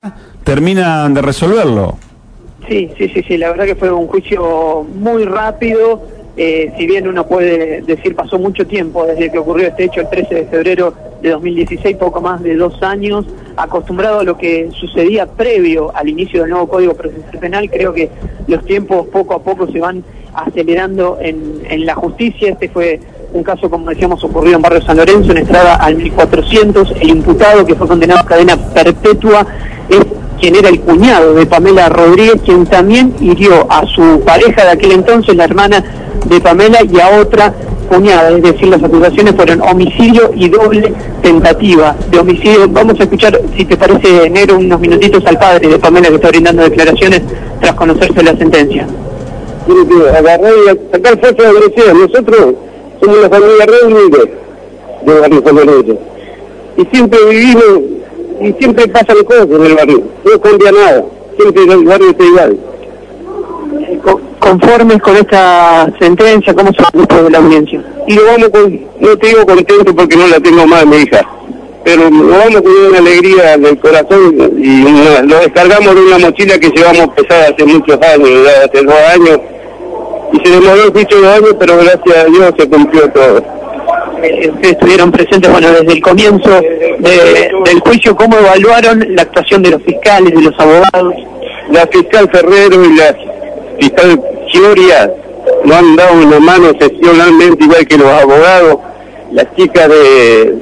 terminan de resolverlo. Sí, la verdad que fue un juicio muy rápido, si bien uno puede decir pasó mucho tiempo desde que ocurrió este hecho el 13 de febrero de 2016, poco más de 2 años, acostumbrado a lo que sucedía previo al inicio del nuevo Código Procesal Penal. Creo que los tiempos poco a poco se van acelerando en la justicia. Este fue un caso, como decíamos, ocurrido en Barrio San Lorenzo, en Estrada al 1400, el imputado que fue condenado a cadena perpetua es quien era el cuñado de Pamela Rodríguez, quien también hirió a su pareja de aquel entonces, la hermana de Pamela, y a otra cuñada. Es decir, las acusaciones fueron homicidio y doble tentativa de homicidio. Vamos a escuchar, si te parece, Nero, unos minutitos al padre de Pamela, que está brindando declaraciones tras conocerse la sentencia. Tiene que agarrar y sacar fuerza de agresión. Nosotros somos la familia Rodríguez de Barrio San Lorenzo, y siempre vivimos y siempre pasan cosas en el barrio, no cambia nada, siempre el barrio está igual. ¿Conformes con esta sentencia? ¿Cómo se después de la audiencia? Y lo vamos no te digo contento porque no la tengo más, mi hija, pero lo vamos con una alegría en el corazón y lo descargamos de una mochila que llevamos pesada hace muchos años, ya hace 2 años, y se demoró el juicio 2 años, pero gracias a Dios se cumplió todo. Ustedes estuvieron presentes, bueno, desde el comienzo del juicio. ¿Cómo evaluaron la actuación de los fiscales, de los abogados? La fiscal Ferrero y la fiscal Chioria nos han dado una mano excepcionalmente, igual que los abogados. La chica de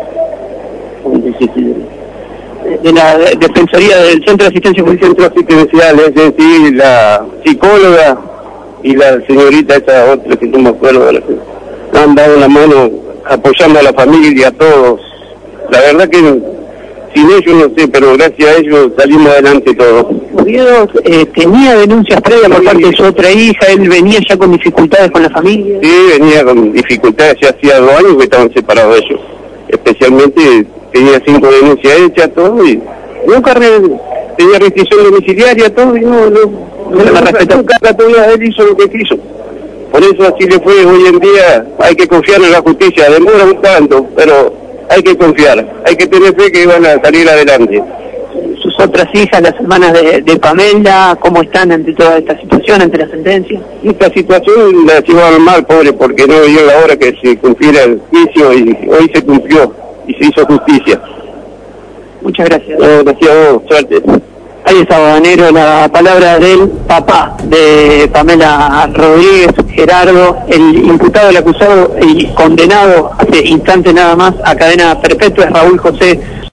la Defensoría del Centro de Asistencia Judicial, es decir, la psicóloga y la señorita esa otra que no me acuerdo, nos han dado una mano apoyando a la familia, a todos. La verdad que sin ellos no sé, pero gracias a ellos salimos adelante todos. Oviedo tenía denuncias previas por parte de su otra hija, él venía ya con dificultades con la familia. Sí, venía con dificultades, ya hacía 2 años que estaban separados ellos. Especialmente tenía 5 denuncias hechas, todo, y nunca tenía restricción domiciliaria, todo, y no la respetó. Nunca todavía él hizo lo que quiso. Por eso así le fue. Hoy en día hay que confiar en la justicia, demora un tanto, pero hay que confiar, hay que tener fe que van a salir adelante. Sus otras hijas, las hermanas de Pamela, ¿cómo están ante toda esta situación, ante la sentencia? Esta situación la llevaron mal, pobre, porque no dio la hora que se cumpliera el juicio y hoy se cumplió y se hizo justicia. Muchas gracias. Gracias a vos, suerte. Ahí estaba, Nero, la palabra del papá de Pamela Rodríguez, Gerardo, el imputado, el acusado y condenado hace instantes nada más a cadena perpetua es Raúl José